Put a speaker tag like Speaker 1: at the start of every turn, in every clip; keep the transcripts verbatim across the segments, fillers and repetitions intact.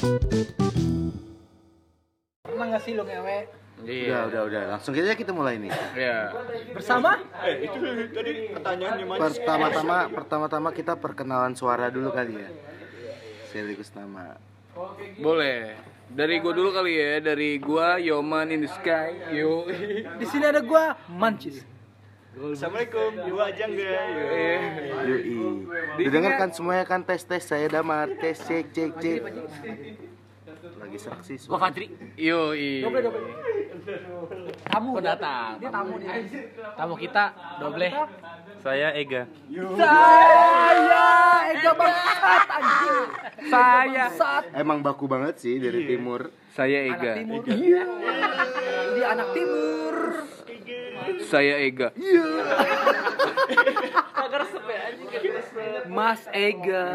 Speaker 1: Pernah nggak sih lo ngewe?
Speaker 2: Iya.
Speaker 3: Udah, udah, udah. Langsung aja kita mulai nih.
Speaker 2: Iya.
Speaker 1: Bersama?
Speaker 4: Eh, itu tadi pertanyaannya mana?
Speaker 3: Pertama-tama, pertama-tama kita perkenalan suara dulu kali ya. Sekaligus nama.
Speaker 2: Boleh. Dari gua dulu kali ya. Dari gua Yoman in the Sky. Yo.
Speaker 1: Di sini ada gua Mancis.
Speaker 4: Assalamualaikum, dua aja enggak?
Speaker 3: Yoi. Didengarkan semuanya kan tes-tes saya Damar. Tes cek cek cek. Lagi saksi.
Speaker 2: Gua Fadri. Yo.
Speaker 1: Tamu
Speaker 2: Pendatang.
Speaker 1: Dia tamu nih.
Speaker 2: Tamu kita Doble.
Speaker 5: Saya Ega.
Speaker 1: Saya Ega bangsat anjing.
Speaker 2: Saya.
Speaker 1: Bangsat.
Speaker 3: Emang baku banget sih dari timur.
Speaker 2: Saya
Speaker 1: Anak
Speaker 2: Ega.
Speaker 1: timur. Iya. Dia anak timur.
Speaker 2: Saya Ega.
Speaker 1: Mas Ega.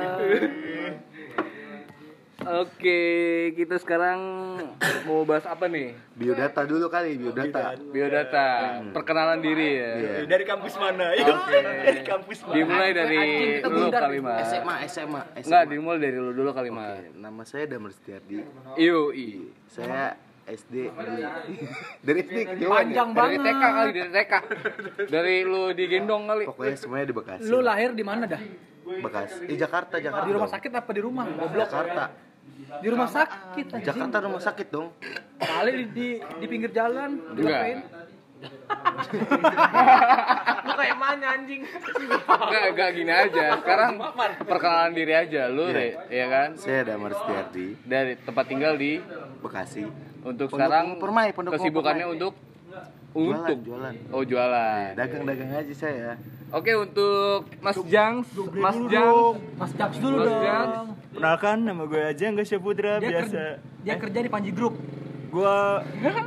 Speaker 2: Oke, kita sekarang mau bahas apa nih?
Speaker 3: Biodata dulu kali, biodata.
Speaker 2: Biodata, perkenalan diri ya.
Speaker 3: Iya.
Speaker 4: Dari kampus mana? Yuk, dari kampus mana?
Speaker 2: Dimulai dari
Speaker 1: Anjing, kita
Speaker 2: lu
Speaker 1: bundar.
Speaker 2: kali Mas.
Speaker 3: S M A, S M A, S M A.
Speaker 2: Enggak, dimulai dari lu dulu kali Mas.
Speaker 3: Oke, nama saya Damar Setiardi.
Speaker 2: Iyo, i.
Speaker 3: Saya S D di dari S D ke Jawa.
Speaker 1: Panjang
Speaker 2: Dari
Speaker 1: banget.
Speaker 2: T K kali, dari T K. Dari lu digendong kali.
Speaker 3: Pokoknya semuanya di Bekasi.
Speaker 1: Lu lahir di mana dah?
Speaker 3: Bekasi. Eh Jakarta, Jakarta.
Speaker 1: Di rumah
Speaker 3: dong.
Speaker 1: sakit apa di rumah? Goblok.
Speaker 3: Jakarta.
Speaker 1: Di rumah sakit anjing.
Speaker 3: Jakarta rumah sakit dong.
Speaker 1: Kali di di, di pinggir jalan. Dilakuin. Lu kayak mana anjing?
Speaker 2: Enggak, enggak gini aja. Sekarang perkenalan diri aja lu, Re, ya kan?
Speaker 3: Saya Damar Setiardi,
Speaker 2: Dari tempat tinggal di
Speaker 3: Bekasi.
Speaker 2: untuk
Speaker 3: Pondok
Speaker 2: sekarang
Speaker 3: Permai, Pondok
Speaker 2: kesibukannya
Speaker 3: Permai.
Speaker 2: untuk
Speaker 3: Jualan,
Speaker 2: untuk
Speaker 3: jualan.
Speaker 2: Oh, jualan.
Speaker 3: Dagang-dagang aja saya.
Speaker 2: Oke, untuk Mas Jangs, Mas Jangs,
Speaker 1: Mas Jaks dulu
Speaker 2: Mas
Speaker 1: dong.
Speaker 2: Jaks.
Speaker 4: Perkenalkan, nama gue aja enggak Syahputra,
Speaker 1: Dia,
Speaker 4: biasa.
Speaker 1: ker- dia kerja di Panji Group.
Speaker 4: Gua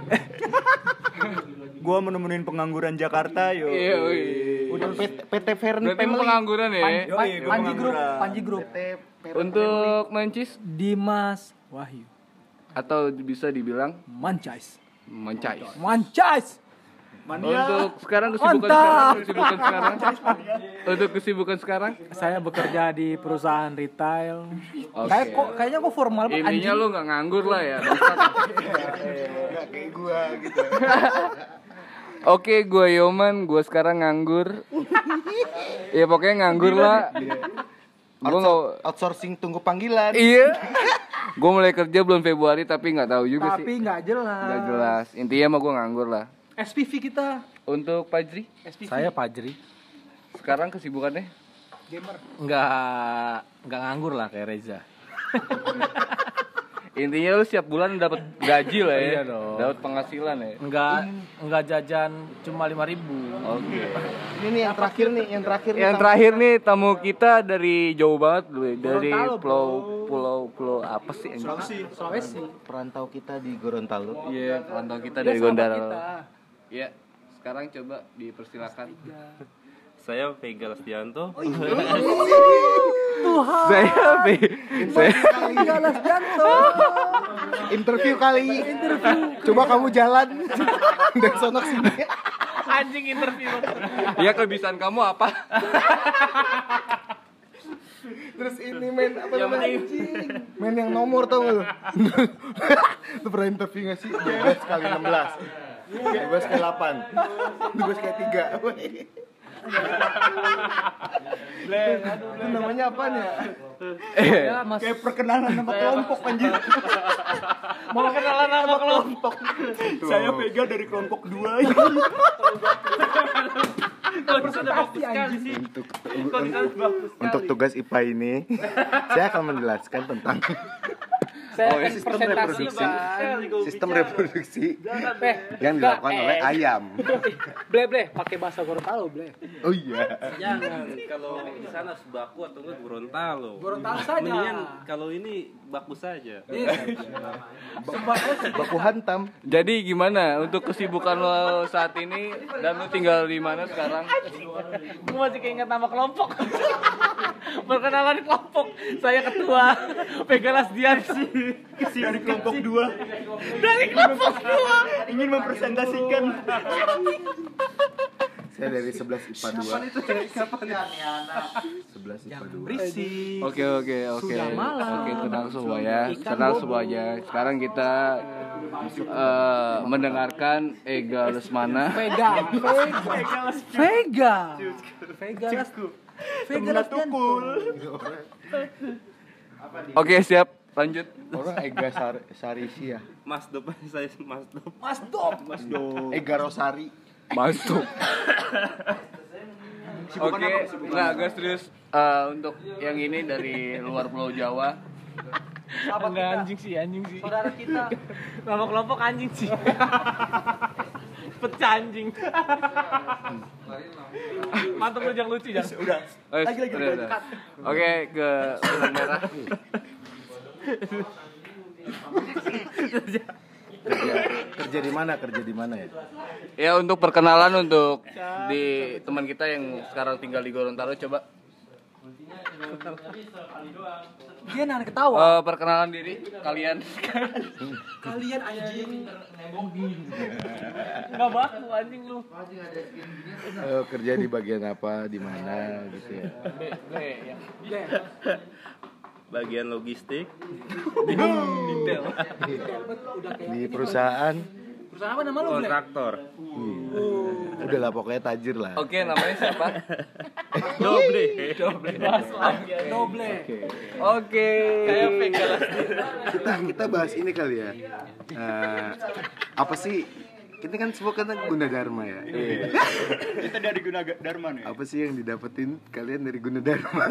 Speaker 4: Gua menemuin pengangguran Jakarta, yo.
Speaker 2: Iya, woi.
Speaker 3: Udah P T, P T Fern
Speaker 2: Berarti lu pengangguran ya?
Speaker 1: Pan-
Speaker 4: Yoi,
Speaker 1: Pan-
Speaker 4: gua
Speaker 1: Panji Group,
Speaker 4: pengangguran.
Speaker 1: Panji Group.
Speaker 2: Untuk Mancis
Speaker 1: Dimas Wahyu.
Speaker 2: atau bisa dibilang
Speaker 1: Manchais.
Speaker 2: Mencais.
Speaker 1: Manchais.
Speaker 2: Untuk sekarang kesibukan
Speaker 1: Mantap.
Speaker 2: sekarang, kesibukan sekarang. Untuk kesibukan sekarang?
Speaker 1: Saya bekerja di perusahaan retail.
Speaker 2: Oke.
Speaker 1: Kayak kok kayaknya kok formal banget
Speaker 2: Intinya
Speaker 1: anjing.
Speaker 2: lu nggak nganggur lah ya.
Speaker 3: Enggak kayak gua gitu.
Speaker 2: Oke, gue Yoman, gue sekarang nganggur. Ya pokoknya nganggur lah. Gue nggak.
Speaker 3: Outsourcing tunggu panggilan.
Speaker 2: Iya. Gue mulai kerja bulan Februari tapi nggak tahu juga
Speaker 1: Tapi
Speaker 2: sih.
Speaker 1: nggak jelas.
Speaker 2: Nggak jelas. Intinya mah gue nganggur lah.
Speaker 1: S P V kita.
Speaker 2: Untuk Fajri,
Speaker 1: S P V.
Speaker 5: Saya Fajri.
Speaker 2: sekarang kesibukannya?
Speaker 1: gamer.
Speaker 5: Enggak enggak nganggur lah kayak Reza.
Speaker 2: Intinya lu setiap bulan dapat gaji lah ya.
Speaker 5: Iya dong.
Speaker 2: Dapat penghasilan ya.
Speaker 5: Enggak enggak jajan cuma lima ribu.
Speaker 2: Oke.
Speaker 3: Ini nih yang terakhir nih, yang terakhir nih.
Speaker 2: Yang terakhir nih tamu kita dari jauh banget dulu ya. Dari
Speaker 1: Gorontalo,
Speaker 2: pulau pulau pulau apa sih?
Speaker 4: Sulawesi.
Speaker 1: Sulawesi.
Speaker 3: Perantau kita di Gorontalo.
Speaker 2: Iya, perantau kita
Speaker 1: Dia
Speaker 2: dari
Speaker 1: sahabat
Speaker 2: Gondar.
Speaker 1: kita.
Speaker 2: Iya. Sekarang coba dipersilakan.
Speaker 5: Saya Vega Lestianto.
Speaker 1: Tuhan.
Speaker 2: Saya Be, saya
Speaker 1: Galas Janto.
Speaker 3: Interview kali. Interview. Coba kamu jalan dari sono sini.
Speaker 1: Anjing interview.
Speaker 2: ya kelebihan kamu apa?
Speaker 3: Terus ini main apa namanya anjing? Main yang nomor tau gak lu? Lu pernah interview gak sih? dua belas kali enam belas dua belas kali delapan dua belas kali tiga Itu namanya apaan ya?
Speaker 1: Ya, Mas.
Speaker 4: Kayak perkenalan nama kelompok anjir.
Speaker 1: Mau kenalan sama kelompok.
Speaker 4: Saya Vega dari kelompok dua.
Speaker 1: Presentasi anjing.
Speaker 3: Untuk, untuk tugas I P A ini saya akan menjelaskan tentang
Speaker 1: Saya
Speaker 3: Oh, ya,
Speaker 1: kan
Speaker 3: sistem
Speaker 1: presentasi,
Speaker 3: reproduksi.
Speaker 1: Bang.
Speaker 3: sistem reproduksi
Speaker 1: Eh,
Speaker 3: yang dilakukan
Speaker 1: enggak,
Speaker 3: oleh
Speaker 1: eh.
Speaker 3: ayam.
Speaker 1: Ble ble, pakai bahasa Gorontalo, Ble.
Speaker 3: Oh iya.
Speaker 5: Jangan kalau di sana Sebaku atau enggak Gorontalo.
Speaker 1: Gorontalo saja.
Speaker 5: Mendingan kalau ini baku saja.
Speaker 1: Iya.
Speaker 3: Baku hantam.
Speaker 2: Jadi gimana untuk kesibukan lo saat ini dan lo tinggal di mana sekarang?
Speaker 1: Gue masih keinget nama kelompok. Perkenalan kelompok. Saya ketua Pegalas Diansi.
Speaker 4: Dari kelompok dua
Speaker 1: Dari kelompok dua.
Speaker 4: ingin mempresentasikan.
Speaker 3: Saya dari sebelas I P A dua. sebelas belas I P A dua.
Speaker 1: Berisik.
Speaker 2: Oke oke oke.
Speaker 1: Sudah malam.
Speaker 2: Oke, tenang semuanya.
Speaker 1: Ikan
Speaker 2: Tenang
Speaker 1: bobo.
Speaker 2: semuanya. Sekarang kita eh, mendengarkan Ega Lesmana.
Speaker 1: Vega. Vega. Vega. Vega. Vega. Vega.
Speaker 4: Tukul.
Speaker 2: Oke, siap. Lanjut.
Speaker 3: Orang Ega Sar- Sarisi ya.
Speaker 5: Mas Dop, saya Mas Dop.
Speaker 1: Mas Dop.
Speaker 4: Mas Do.
Speaker 3: Ega Rosari.
Speaker 2: Masuk. Oke, nggak agak serius. Eh, untuk yang ini dari luar Pulau Jawa.
Speaker 1: Enggak anjing sih, anjing sih. Saudara kita. Nama kelompok anjing sih. Pecah anjing. Mantap lu jangan lucu jangan.
Speaker 4: Udah.
Speaker 2: Oh,
Speaker 4: Lagi, lagi,
Speaker 2: udah,
Speaker 4: lagi.
Speaker 2: udah. Oke, ke benang merah.
Speaker 3: Kerja kerja di mana? Kerja di mana ya?
Speaker 2: Ya, untuk perkenalan untuk di teman kita yang sekarang tinggal di Gorontalo, coba.
Speaker 1: Dia nahan ketawa.
Speaker 2: Eh, perkenalan diri kalian.
Speaker 1: Kalian anjing. Enggak baku anjing lu.
Speaker 3: Eh, kerja di bagian apa? Di mana gitu ya?
Speaker 5: Bagian logistik.
Speaker 1: Detail.
Speaker 3: Di perusahaan.
Speaker 1: Perusahaan apa nama lu, Ble?
Speaker 5: Kontraktor.
Speaker 3: Udah lah pokoknya tajir lah.
Speaker 2: Oke, namanya siapa?
Speaker 5: Doble.
Speaker 2: Doble.
Speaker 1: Doble.
Speaker 2: Oke.
Speaker 1: Kayak Vega.
Speaker 3: Kita kita bahas ini kali ya. Eh, apa sih? Kita kan semua kan Gunadarma ya.
Speaker 4: Kita dari Gunadarma nih.
Speaker 3: Apa sih yang didapetin kalian dari Gunadarma?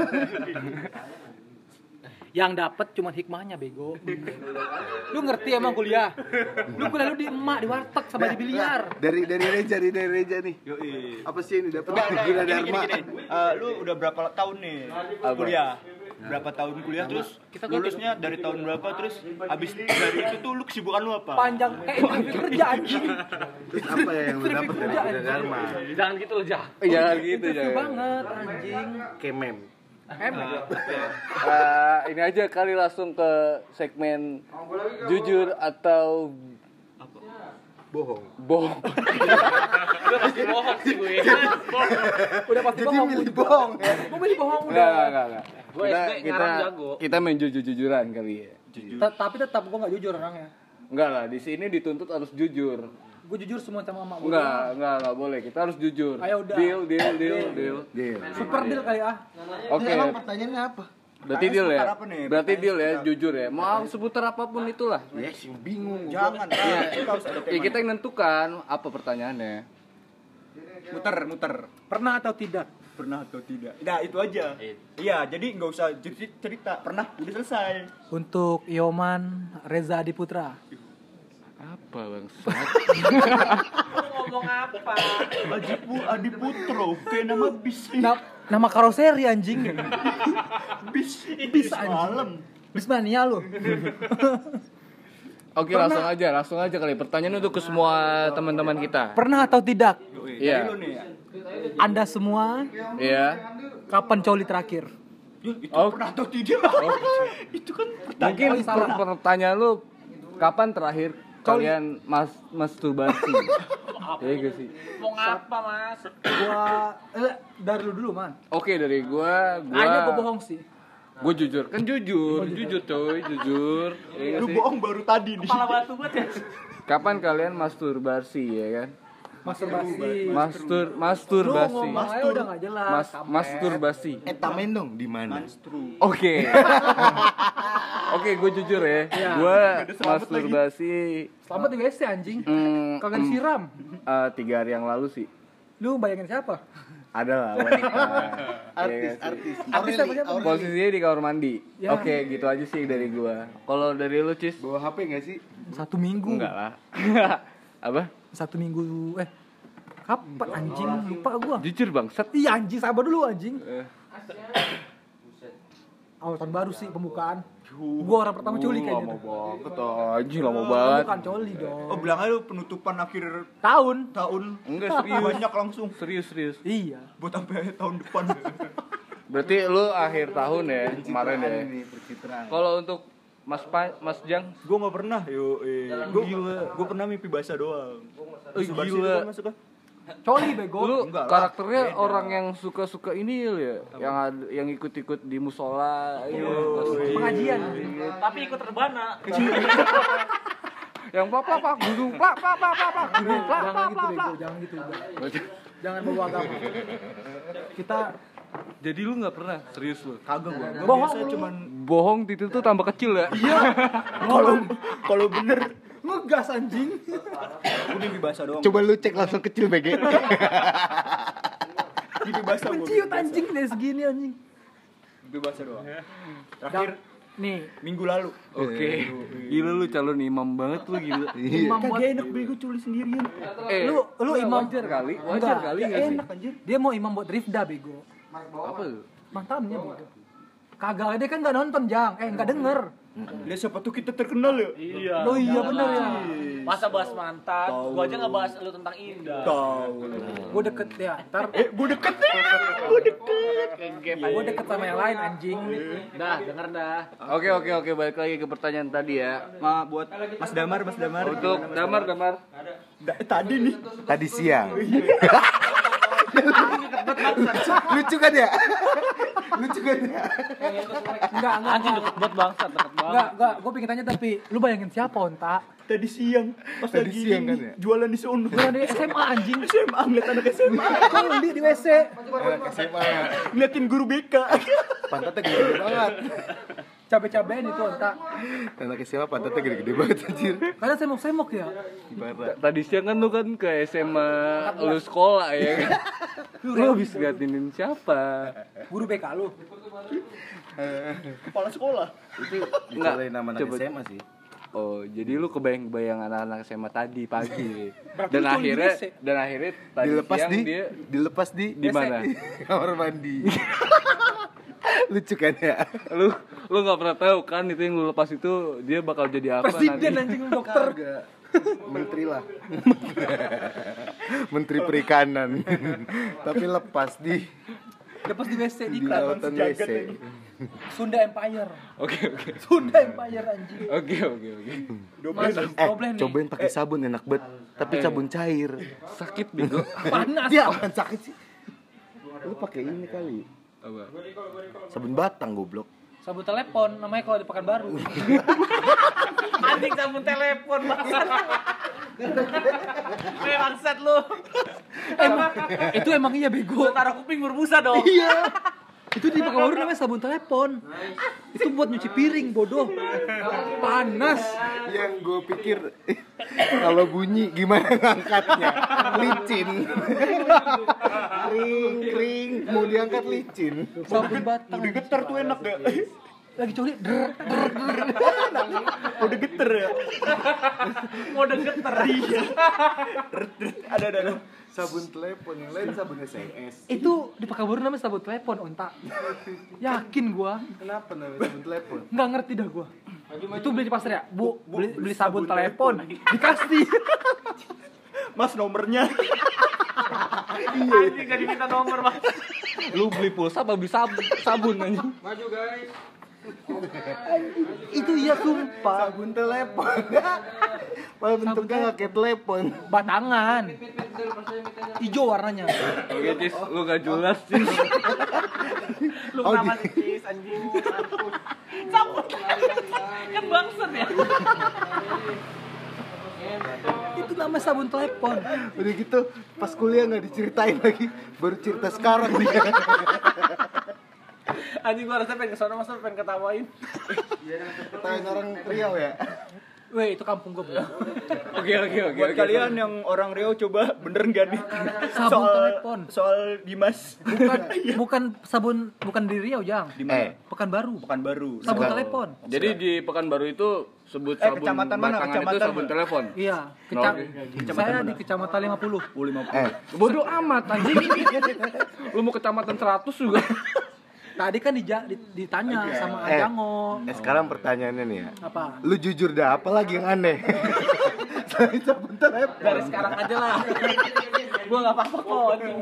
Speaker 1: Yang dapat cuma hikmahnya bego. Lu ngerti emang kuliah? Lu kuliah lu di emak, di warteg sama di biliar.
Speaker 3: Dari dari Reja nih, dari Reja nih.
Speaker 4: Yoi.
Speaker 3: Apa sih yang didapetin
Speaker 4: Udah,
Speaker 3: dari
Speaker 4: udah, gini, gini,
Speaker 3: Gunadarma?
Speaker 4: gini. Eh, lu udah berapa tahun nih kuliah? Berapa tahun kuliah terus lulusnya dari tahun berapa terus habis dari itu tuh lu kesibukan lu apa?
Speaker 1: Panjang kayak interview kerja anjing.
Speaker 3: Terus apa ya yang lu dapet dari Gunadarma?
Speaker 1: Jangan gitu loh, Jah.
Speaker 2: Jangan gitu,
Speaker 1: Interview
Speaker 2: jangan.
Speaker 1: banget anjing.
Speaker 3: Kemem.
Speaker 1: Em.
Speaker 2: Eh, ini aja kali langsung ke segmen jujur atau
Speaker 3: Bohong.
Speaker 2: bohong.
Speaker 1: Udah pasti bohong sih gue. Udah pasti
Speaker 3: Jadi
Speaker 1: bohong.
Speaker 3: milih bohong ya.
Speaker 1: Gue milih bohong
Speaker 2: Enggak,
Speaker 1: udah.
Speaker 2: enggak, enggak.
Speaker 1: Gua
Speaker 2: Kita
Speaker 1: S D
Speaker 2: kita
Speaker 1: ngarang jago.
Speaker 2: kita main jujur-jujuran kali ya.
Speaker 1: Ta- Tapi tetap gue nggak jujur orangnya.
Speaker 2: Enggak lah, di sini dituntut harus jujur.
Speaker 1: Gue jujur semua sama emak gue.
Speaker 2: Enggak, enggak, enggak boleh. Kita harus jujur.
Speaker 1: Ayo udah.
Speaker 2: Deal, deal, deal, deal.
Speaker 3: Deal.
Speaker 1: Super deal kali ah.
Speaker 2: Oke.
Speaker 3: Emang pertanyaannya apa?
Speaker 2: Berarti deal ya.
Speaker 4: seputar apa nih?
Speaker 2: Berarti deal ya, jujur ya. Mau seputar apapun itulah.
Speaker 3: Ya sih bingung.
Speaker 4: Jangan,
Speaker 2: Iya.
Speaker 4: kita harus ada
Speaker 2: Ya
Speaker 4: tema.
Speaker 2: kita yang nentukan apa pertanyaannya.
Speaker 4: Muter, muter.
Speaker 1: Pernah atau tidak?
Speaker 4: Pernah atau tidak? Nah, itu aja. Iya, jadi nggak usah cer- cerita. Pernah, udah selesai.
Speaker 1: Untuk Yoman Reza Adiputra.
Speaker 2: Apa bangsat?
Speaker 1: Ngomong apa?
Speaker 4: Ajipu Adi Putro, kayak nama bis.
Speaker 1: Na- nama karoseri anjing.
Speaker 4: bis,
Speaker 1: Bis
Speaker 4: bis malam.
Speaker 1: Bis mania lu.
Speaker 2: Oke, langsung aja, langsung aja kali. Pertanyaan untuk ke semua teman-teman kita.
Speaker 1: Pernah atau tidak?
Speaker 2: Iya.
Speaker 4: Lu nih.
Speaker 1: Anda semua
Speaker 2: Iya.
Speaker 1: kapan coli terakhir?
Speaker 4: Itu
Speaker 2: Oh.
Speaker 4: pernah atau tidak? itu kan
Speaker 2: Mungkin
Speaker 1: Oh, salah.
Speaker 2: per- pertanyaan lu kapan terakhir kalian mas masturbasi? Iya gak sih?
Speaker 1: Mau ngapa, Mas? Gua eh, dari lu dulu, Man.
Speaker 2: Oke, dari gua, gua
Speaker 1: Kayaknya gua bohong sih.
Speaker 2: Gua jujur, kan jujur, jujur coy, jujur. Iya
Speaker 4: lu
Speaker 2: gak sih?
Speaker 4: bohong baru tadi nih.
Speaker 1: Kepala batu banget ya.
Speaker 2: Kapan kalian masturbasi ya kan?
Speaker 1: Masturbasi.
Speaker 2: Mastur
Speaker 1: Lu
Speaker 2: masturbasi.
Speaker 1: ngomong aja udah gak jelas.
Speaker 2: Mas
Speaker 1: Kampret.
Speaker 2: masturbasi.
Speaker 3: Etamen dong di mana?
Speaker 4: Monstru.
Speaker 2: Oke. Oke, gue jujur ya.
Speaker 1: Iya.
Speaker 2: Gue
Speaker 4: Ada selamat
Speaker 2: masturbasi
Speaker 1: Selamat di W C anjing.
Speaker 2: mm,
Speaker 1: Kagak
Speaker 2: mm,
Speaker 1: disiram.
Speaker 2: eh, tiga hari yang lalu sih.
Speaker 1: Lu bayangin siapa?
Speaker 2: Ada lah wanita.
Speaker 3: Artis,
Speaker 2: Iya sih.
Speaker 3: artis.
Speaker 1: Artis apa siapa?
Speaker 2: Posisinya di kamar mandi.
Speaker 1: Ya.
Speaker 2: Oke, gitu aja sih dari gue. Kalau dari lu, Cis?
Speaker 3: Bawa H P nggak sih?
Speaker 1: Satu minggu.
Speaker 2: Enggak lah. Apa?
Speaker 1: Satu minggu. Eh, kapan anjing? Lupa gua.
Speaker 2: Jujur bangsat.
Speaker 1: Iya anjing, sabar dulu anjing.
Speaker 2: Eh,
Speaker 1: Awal tahun baru sih pembukaan. Gua orang pertama coli kayaknya.
Speaker 2: lama
Speaker 1: tuh.
Speaker 2: banget anjing, lama banget.
Speaker 1: Bukan coli dong.
Speaker 4: Oh, bilang aja lu penutupan akhir
Speaker 1: Tahun.
Speaker 4: tahun.
Speaker 2: Enggak serius.
Speaker 4: Banyak langsung
Speaker 2: Serius, serius.
Speaker 1: Iya.
Speaker 4: buat sampai tahun depan.
Speaker 2: Berarti lu akhir tahun ya, kemarin ya.
Speaker 3: Ini pencitraan.
Speaker 2: Kalau untuk Mas pa, Mas Jang,
Speaker 4: Gua nggak pernah, yo. Eh. Gua, gua pernah mimpi basah doang.
Speaker 2: Oh,
Speaker 4: Subarsi
Speaker 2: gila.
Speaker 4: itu kan masuk kan?
Speaker 1: Coli bego.
Speaker 2: Lu
Speaker 3: Enggak lah,
Speaker 2: karakternya orang yang suka-suka ini ya, yang ad- yang ikut-ikut di musola, gitu.
Speaker 1: Pengajian.
Speaker 5: Tapi ikut rebana.
Speaker 2: Yang plak plak plak gunung plak plak plak plak plak gunung plak
Speaker 1: Jangan
Speaker 2: plak
Speaker 1: gitu
Speaker 2: plak plak.
Speaker 1: bego, jangan gitu. Bego. Jangan bawa agama. Kita
Speaker 2: Jadi lu nggak pernah serius lu?
Speaker 4: Kagak gua. Gua
Speaker 1: Bohong
Speaker 4: biasa
Speaker 1: lu.
Speaker 4: cuman
Speaker 2: Bohong titik tuh tambah kecil ya?
Speaker 4: kalau kalau bener
Speaker 1: ngegas anjing.
Speaker 4: udah mie basah doang.
Speaker 3: Coba lu cek langsung kecil B G.
Speaker 4: Mie basah gua.
Speaker 1: Menciut anjing dari segini anjing.
Speaker 4: Mie basah doang. Terakhir
Speaker 1: Nih,
Speaker 4: minggu lalu.
Speaker 2: Oke. Gila lu calon imam banget lu gila.
Speaker 1: imam buat
Speaker 4: Kagak enak bego culi sendirian.
Speaker 2: Eh,
Speaker 1: lu lu imam
Speaker 2: wajar kali, wajar
Speaker 1: Enggak,
Speaker 2: kali
Speaker 1: nggak
Speaker 2: nggak sih?
Speaker 1: enak anjir. Dia mau imam buat Rifda bego.
Speaker 2: Apa lu?
Speaker 1: Mantannya bego. Kagak, dia kan enggak nonton, Jang. Eh, enggak denger.
Speaker 4: Lihat siapa tuh kita terkenal ya?
Speaker 5: Iya.
Speaker 1: Oh iya benar ya.
Speaker 5: Masa bahas mantan, gua aja nggak bahas lu tentang Indah.
Speaker 4: Tahu.
Speaker 1: Gue deket ya. Ntar
Speaker 4: Eh, gua deket nih. Gua deket.
Speaker 1: gue deket sama yang lain anjing.
Speaker 5: Dah, denger dah.
Speaker 2: Oke oke oke balik lagi ke pertanyaan tadi ya.
Speaker 4: Ma buat Mas Damar, Mas Damar.
Speaker 2: Untuk Damar Damar.
Speaker 4: Da- tadi nih.
Speaker 3: Tadi siang. Lucu kan ya? Lucu kan ya?
Speaker 1: Enggak, enggak.
Speaker 5: Anjing deket banget bangsat, deket banget.
Speaker 1: Enggak, enggak. Gue pengen tanya tapi lu bayangin siapa Onta?
Speaker 4: Tadi siang. Pas
Speaker 3: Tadi
Speaker 4: lagi
Speaker 3: siang kan
Speaker 4: ini,
Speaker 3: ya?
Speaker 4: jualan di sono.
Speaker 1: Bukan di S M A anjing.
Speaker 4: S M A ngeliat anak S M A.
Speaker 1: Coli di W C.
Speaker 3: Anak S M A ya.
Speaker 4: Ngeliatin guru B K.
Speaker 3: Pantatnya gede-gede banget.
Speaker 1: Cabe-cabean itu Onta.
Speaker 3: Anak S M A pantatnya gede-gede banget anjir.
Speaker 1: Karena semok-semok ya.
Speaker 3: Parah.
Speaker 2: Tadi siang kan lu kan ke S M A lu sekolah ya kan? Lu habis liatinin siapa?
Speaker 1: Guru B K lu.
Speaker 4: Kepala sekolah.
Speaker 3: Itu
Speaker 2: Enggak,
Speaker 3: dicolain nama anak
Speaker 2: coba.
Speaker 3: S M A sih.
Speaker 2: Oh, jadi lu kebayang-bayang anak-anak S M A tadi pagi.
Speaker 1: Berarti
Speaker 2: Dan
Speaker 1: lu coli di
Speaker 2: akhirnya
Speaker 1: W C?
Speaker 2: dan akhirnya tadi
Speaker 3: Dilepas
Speaker 2: siang
Speaker 3: di
Speaker 2: dia
Speaker 3: dilepas di
Speaker 2: di mana?
Speaker 3: kamar mandi. Lucu kan ya?
Speaker 2: lu lu nggak pernah tahu kan itu yang lu lepas itu dia bakal jadi apa
Speaker 1: Presiden
Speaker 2: nanti?
Speaker 1: anjing dokter.
Speaker 3: Kagak. Menteri lah. Menteri Perikanan. Tapi lepas di
Speaker 1: Lepas di W C di
Speaker 3: di lautan W C.
Speaker 1: Sunda Empire.
Speaker 2: Oke oke
Speaker 1: Sunda Empire anjing.
Speaker 2: oke oke oke.
Speaker 1: Mas,
Speaker 3: Eh,
Speaker 1: problem nih.
Speaker 3: cobain pakai sabun enak banget. Tapi sabun cair.
Speaker 2: Sakit bego.
Speaker 1: Panas.
Speaker 3: Dia akan sakit sih. Lu pakai ini kali.
Speaker 2: Apa?
Speaker 3: Sabun batang goblok.
Speaker 1: Sabun telepon namanya kalau di Pekanbaru.
Speaker 5: Anjing sabun telepon bangsat. Eh bangsat lu.
Speaker 1: emang itu emang iya bego.
Speaker 5: Gua taruh kuping berbusa dong.
Speaker 1: Iya. Itu di Pekanbaru namanya sabun telepon. Itu buat nyuci piring bodoh. Panas.
Speaker 3: Yang gue pikir kalau bunyi gimana ngangkatnya? Licin. Kring kring mau diangkat licin.
Speaker 1: Sabun batang.
Speaker 4: Udah getar tuh enak ya.
Speaker 1: Lagi coli. Der, der, der.
Speaker 4: Udah geter ya.
Speaker 5: Mode geter.
Speaker 4: Iya. Ada ada ada.
Speaker 3: Sabun telepon yang lain sabun S M S.
Speaker 1: Itu di Pekanbaru namanya sabun telepon Onta. Yakin gua.
Speaker 3: Kenapa namanya sabun telepon?
Speaker 1: Nggak ngerti dah gua. Itu beli di pasar ya? Bu, beli, beli sabun telepon. Dikasih.
Speaker 4: Mas nomornya.
Speaker 5: Anjing gak diminta nomor bang.
Speaker 2: Lu beli pulsa apa beli sabun? Sabun anjing.
Speaker 1: Itu iya sumpah.
Speaker 3: Sabun telepon. Malah bentuknya nggak kayak telepon.
Speaker 1: Batangan. Hijau warnanya.
Speaker 2: Oke, Cis, lu gak jelas sih.
Speaker 5: Lu
Speaker 3: Oh,
Speaker 5: kenapa
Speaker 3: di-
Speaker 5: sih Cis, anjing? Sabun kan bangsat ya.
Speaker 1: Itu namanya sabun telepon.
Speaker 3: Udah gitu pas kuliah nggak diceritain lagi, baru cerita sekarang dia.
Speaker 5: Anjing gua rasa pengen kesana masa pengen ketawain.
Speaker 3: Ketahuan orang Riau ya.
Speaker 1: Weh, itu kampung gua. Bro.
Speaker 2: Oke oke oke.
Speaker 4: Buat
Speaker 2: oke.
Speaker 4: kalian yang orang Riau coba bener nggak nih?
Speaker 1: Sabun
Speaker 4: soal,
Speaker 1: telepon.
Speaker 4: Soal Dimas.
Speaker 1: Bukan bukan sabun bukan di Riau, Jang.
Speaker 4: Di mana?
Speaker 3: Eh,
Speaker 1: Pekanbaru.
Speaker 4: Bukan baru.
Speaker 1: Sabun
Speaker 3: Sekarang.
Speaker 1: telepon.
Speaker 2: Jadi di Pekanbaru itu sebut
Speaker 4: Eh,
Speaker 2: sabun
Speaker 4: kecamatan mana?
Speaker 2: batangan itu
Speaker 4: Kecamatan
Speaker 2: sabun
Speaker 4: mana?
Speaker 2: telepon.
Speaker 1: Iya, kecam
Speaker 2: Oke.
Speaker 1: saya di Kecamatan lima puluh.
Speaker 4: Oh, lima puluh.
Speaker 3: eh,
Speaker 2: Bodoh amat anjing. Lu mau kecamatan seratus juga.
Speaker 1: Tadi kan dija, di- ditanya sama
Speaker 3: Eh.
Speaker 1: Ajango.
Speaker 3: eh, sekarang pertanyaannya nih ya.
Speaker 1: Apa?
Speaker 3: Lu jujur dah, apa lagi yang aneh? Selain sabun telepon.
Speaker 5: Dari sekarang aja lah. Gua enggak apa-apa kok anjing.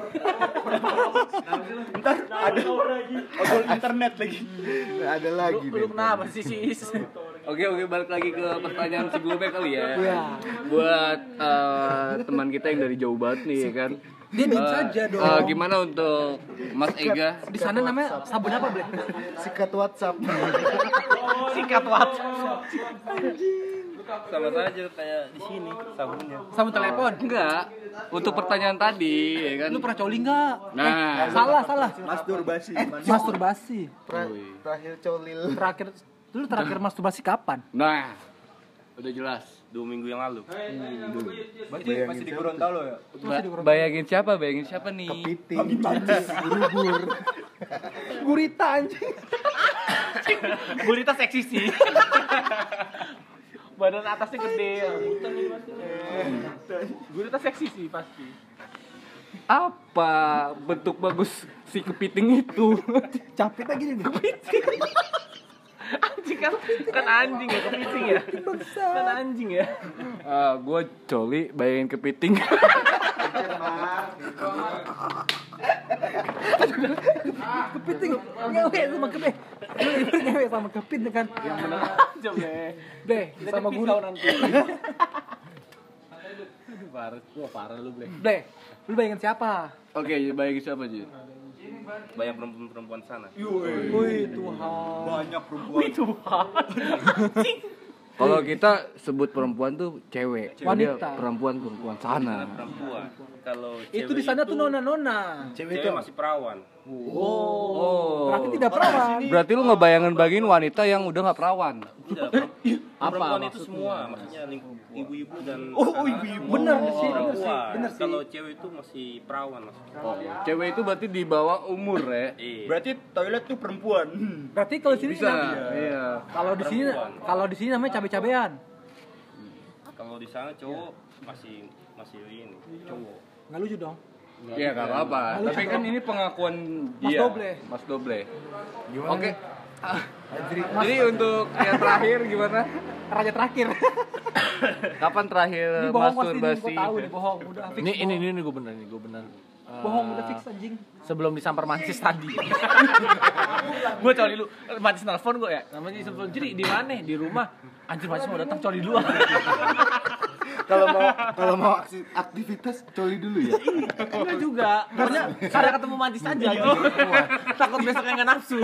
Speaker 4: Ntar ada odol internet lagi.
Speaker 3: Ada lagi
Speaker 5: Lu, lu kenapa sih sis?
Speaker 2: Oke oke balik lagi ke pertanyaan sebelumnya kali ya.
Speaker 1: Iya.
Speaker 2: Buat eh, teman kita yang dari jauh banget nih ya kan.
Speaker 1: Dia diam
Speaker 2: Eh,
Speaker 1: saja dong.
Speaker 2: eh, gimana untuk Mas Ega?
Speaker 1: Di sana namanya sabun apa, Ble?
Speaker 3: sikat WhatsApp.
Speaker 5: Sikat WhatsApp.
Speaker 4: Sama saja kayak di sini sabunnya.
Speaker 1: Sabun telepon.
Speaker 2: Enggak. Untuk pertanyaan tadi ya kan.
Speaker 1: Lu pernah coli enggak?
Speaker 2: Nah,
Speaker 1: Salah, salah.
Speaker 4: Masturbasi.
Speaker 1: Masturbasi.
Speaker 3: Tra- terakhir colil.
Speaker 1: Terakhir dulu terakhir masturbasi kapan?
Speaker 2: nah. Udah jelas.
Speaker 4: Dua minggu yang lalu. Berarti
Speaker 3: Bayangin
Speaker 4: masih di
Speaker 3: siapa?
Speaker 4: Gorontalo ya?
Speaker 2: Ba- bayangin siapa? Bayangin siapa nih?
Speaker 3: Kepiting. Ubur-ubur.
Speaker 1: Gurita anjing.
Speaker 5: Gurita seksi sih. Badan atasnya gede. Gurita seksi sih pasti.
Speaker 2: Apa bentuk bagus si kepiting itu?
Speaker 1: Capit lagi nih.
Speaker 5: Anjing kan kan anjing ya kepiting ya. Kan anjing ya.
Speaker 2: Ah, gua coli bayangin kepiting.
Speaker 1: Kepiting. Ngewe sama kepit. Lu ibu ngewe sama kepit kan.
Speaker 5: Yang bener aja ble.
Speaker 1: Ble,
Speaker 5: Kita
Speaker 1: sama
Speaker 5: pisau
Speaker 1: guru.
Speaker 5: nanti. Aduh parah, gua parah lu ble.
Speaker 1: Ble, lu bayangin siapa?
Speaker 2: Oke, bayangin siapa Ji?
Speaker 4: Banyak perempuan-perempuan sana.
Speaker 1: Wih, Tuhan.
Speaker 4: Banyak perempuan.
Speaker 5: Wih Tuhan. Anjing.
Speaker 2: Kalau kita sebut perempuan tuh cewek,
Speaker 1: Wanita.
Speaker 2: Dia perempuan perempuan sana.
Speaker 4: Perempuan. Kalau
Speaker 1: Itu di sana tuh nona-nona.
Speaker 4: cewek itu masih perawan.
Speaker 2: Oh.
Speaker 1: Berarti tidak perawan.
Speaker 2: Berarti lu ngebayangin bagiin wanita yang udah nggak perawan.
Speaker 4: Tidak, perempuan itu semua, maksudnya lingkup ibu-ibu dan
Speaker 1: Oh, ibu-ibu. Bener sih, bener sih.
Speaker 4: perempuan.
Speaker 1: Bener sih.
Speaker 4: Kalau cewek itu masih perawan maksudnya.
Speaker 2: Cewek itu berarti di bawah umur ya.
Speaker 4: Iya. Berarti toilet tuh perempuan.
Speaker 1: Berarti kalau di sini
Speaker 2: Bisa.
Speaker 1: nam-
Speaker 2: Iya.
Speaker 1: kalau di sini kalau di sini namanya cabe-cabean.
Speaker 4: Kalau di sana cowok masih masih ini cowok.
Speaker 1: Enggak lucu dong.
Speaker 2: Iya nggak apa-apa. Tapi kan ini pengakuan
Speaker 1: Mas
Speaker 2: dia.
Speaker 1: Doble.
Speaker 2: Mas Doble. Oke. Jadi untuk yang terakhir gimana?
Speaker 1: Raja terakhir.
Speaker 2: Kapan terakhir
Speaker 1: Ini bohong pasti,
Speaker 2: masturbasi?
Speaker 1: gue tahu nih bohong. Udah fix.
Speaker 5: Ini ini
Speaker 1: bohong.
Speaker 5: ini gue bener nih, gue bener.
Speaker 1: bohong udah fix anjing.
Speaker 5: Sebelum disamper mancis tadi. Gue coli dulu. Mancis nelfon gue ya. Namanya sebelum jadi di mana? Di rumah. Anjir mancis mau datang coli dulu.
Speaker 3: Kalau mau kalau mau aksi- aktivitas coli dulu ya.
Speaker 5: Enggak juga. Pokoknya karena ketemu mancis aja gitu. Takut besoknya enggak nafsu.